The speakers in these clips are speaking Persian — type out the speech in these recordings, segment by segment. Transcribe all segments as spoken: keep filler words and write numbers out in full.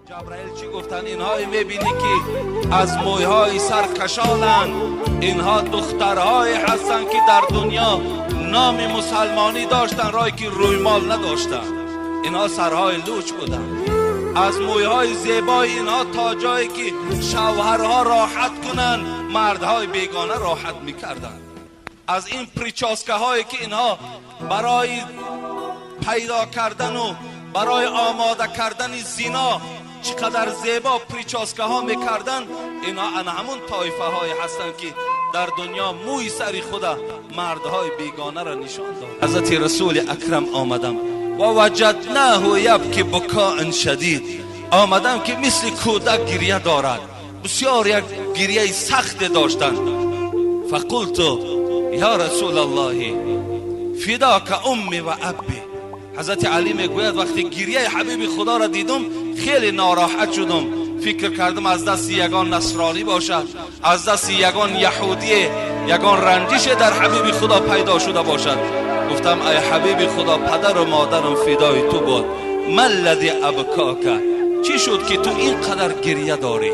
جبرائیل چی گفتن؟ اینها میبینی که از مویهای سرکشانن، اینها دخترهای هستن که در دنیا نام مسلمانی داشتن رای که روی مال نداشتن. اینها سرهای لوچ بودن. از مویهای زیبای اینها تا جایی که شوهرها راحت کنن مردهای بیگانه راحت میکردن. از این پریچاسکه هایی که اینها برای پیدا کردن و برای آماده کردن زنا چقدر زیبا پریچاسکه ها میکردن، اینا ان همون طایفه های هستن که در دنیا موی سری خدا مردهای بیگانه را نشان داد. حضرت رسول اکرم آمدم و وجدناه یبکی بکاء شدید، آمدم که مثل کودک گریه دارد، بسیار یک گریه سخت داشتند. فقلت یا رسول الله فداک امی و ابی. حضرت علی میگوید وقتی گریه حبیب خدا را دیدم خیلی ناراحت شدم، فکر کردم از دست یگان نصرانی باشد، از دست یگان یهودی یگان رنجش در حبیب خدا پیدا شده باشد. گفتم ای حبیب خدا پدر و مادرم فدای تو بود، ما الذی ابکاک، چی شد که تو اینقدر گریه داری؟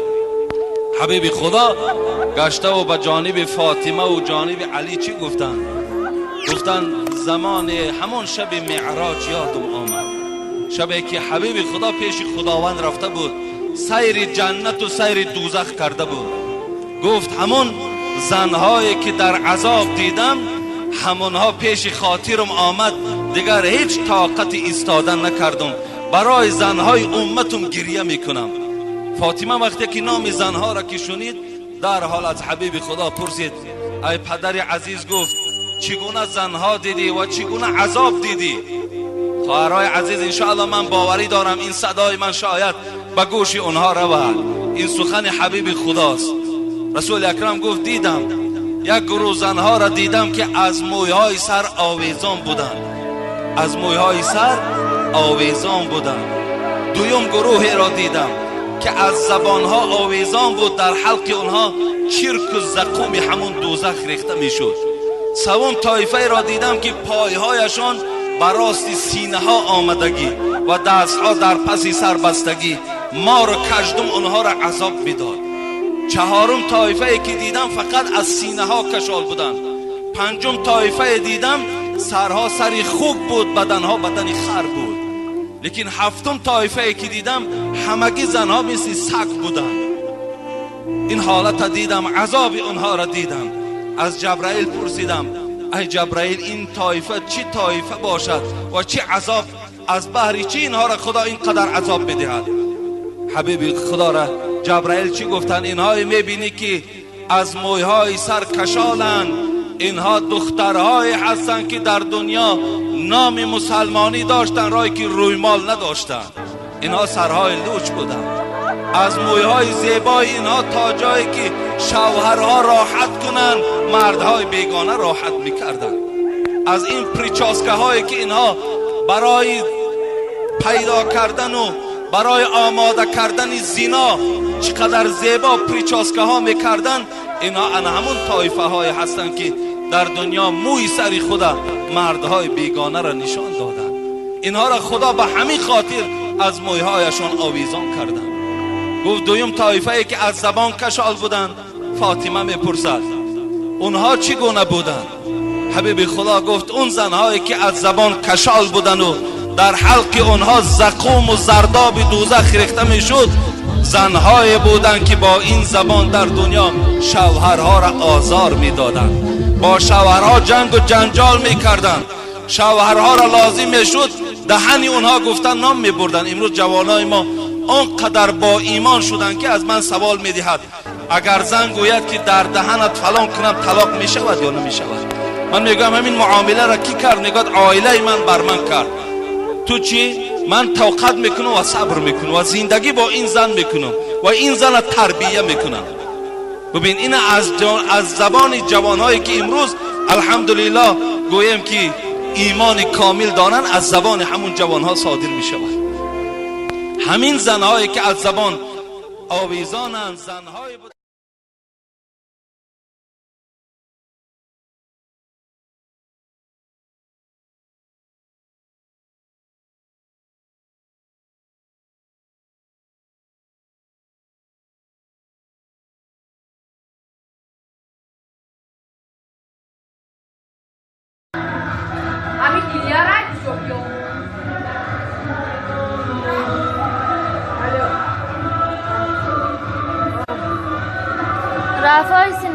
حبیب خدا گشته و به جانب فاطمه و جانب علی چی گفتن؟ گفتن زمان همون شب معراج یادم آمد، شبی که حبیب خدا پیش خداوند رفته بود، سیر جنت و سیر دوزخ کرده بود. گفت همون زنهایی که در عذاب دیدم همونها پیش خاطرم آمد، دیگر هیچ طاقت ایستادن نکردم، برای زنهای امتم گریه میکنم. فاطمه وقتی که نام زنها را که شنید در حال از حبیب خدا پرسید ای پدر عزیز، گفت چگونه زنها دیدی و چگونه عذاب دیدی؟ خواهرای عزیز انشاءالله من باوری دارم این صدای من شاید به گوش اونها رود، این سخن حبیب خداست. رسول اکرم گفت دیدم یک گروه زنها را دیدم که از مویهای سر آویزان بودند، از مویهای سر آویزان بودند. دویم گروهی را دیدم که از زبانها آویزان بود، در حلق اونها چرک و زقوم همون دوزخ ریخته میشد. سوم طایفه را دیدم که پایهایشان براستی سینه ها آمدگی و دستها در پسی سر بستگی، مار و کژدم اونها را عذاب میداد. چهارم طایفه که دیدم فقط از سینه ها کشال بودند. پنجم طایفه دیدم سرها سری خوک بود، بدنها بدنی خر بود. لیکن هفتم طایفه که دیدم همگی زنها مثل سگ بودند. این حالت دیدم، عذاب اونها را دیدم. از جبرائیل پرسیدم ای جبرائیل این طایفه چی طایفه باشد و چی عذاب، از بحری چی اینها را خدا اینقدر عذاب بدهد؟ حبیب خدا را جبرائیل چی گفتن؟ اینها میبینی که از مویهای سر کشالن، اینها دخترهای هستن که در دنیا نام مسلمانی داشتن رای که روی مال نداشتن، اینها سرهای لوچ بودن. از مویهای زیبای اینها تا جایی که شوهرها راحت کنن مردهای بیگانه راحت میکردن. از این پریچاسکه هایی که اینها برای پیدا کردن و برای آماده کردن زنا چقدر زیبا پریچاسکه ها میکردن، اینها ان همون طایفه های هستن که در دنیا موی سری خدا مردهای بیگانه را نشان دادن. اینها را خدا به همین خاطر از مویهایشان آویزان کردن. گفت دویم طایفه ای که از زبان کشال بودند. فاطمه میپرسد اونها چگونه بودند؟ حبیب خدا گفت اون زنهایی که از زبان کشال بودند و در حلق اونها زقوم و زرداب دوزخ ریخته میشد، زنهای بودند که با این زبان در دنیا شوهرها را آزار میدادند، با شوهرها جنگ و جنجال میکردند، شوهرها را لازم میشد دهن اونها گفتن نام میبردن. امروز جوانای ما آنقدر با ایمان شدن که از من سوال میدهد اگر زن گوید که در دهنت فلان کنم طلاق میشود یا نمیشود؟ من میگم همین معامله را کی کرد؟ میگه عائله من بر من کرد. تو چی؟ من توقت میکنم و صبر میکنم و زندگی با این زن میکنم و این زن را تربیه میکنم. ببین این از از زبان جوانهایی که امروز الحمدلله گویم که ایمان کامل دارن، از زبان همون جوانها صادر میشود. همین زنهایی که از زبان آویزانند، زنهای Ami dia rajo yo. رفای